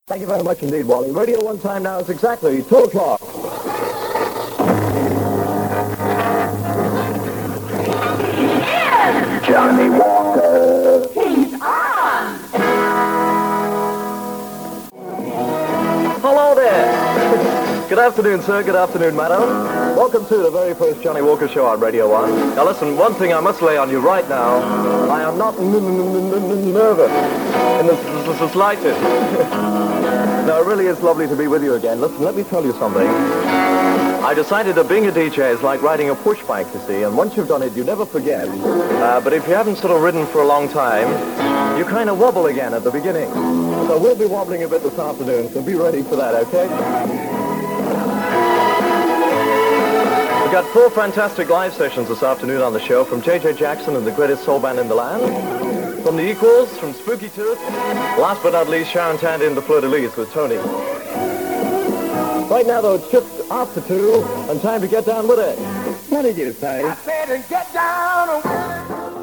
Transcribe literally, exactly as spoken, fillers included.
Thank you very much indeed, Wally. Radio One time now is exactly two o'clock. Johnny Walker. He's on. Hello there. Good afternoon, sir. Good afternoon, madam. Welcome to the very first Johnny Walker Show on Radio one. Now listen, one thing I must lay on you right now. I am not n- n- n- nervous in the s- s- slightest. No, it really is lovely to be with you again. Listen, let me tell you something. I decided that being a D J is like riding a push bike, you see, and once you've done it, you never forget. Uh, but if you haven't sort of ridden for a long time, you kind of wobble again at the beginning. So we'll be wobbling a bit this afternoon, so be ready for that, okay? We've got four fantastic live sessions this afternoon on the show from J J Jackson and the greatest soul band in the land, from the Equals, from Spooky Tooth, last but not least, Sharon Tandy and the Fleur-de-Lis with Tony. Right now, though, it's just after two, and time to get down with it. What did you say? I said, and get down with it.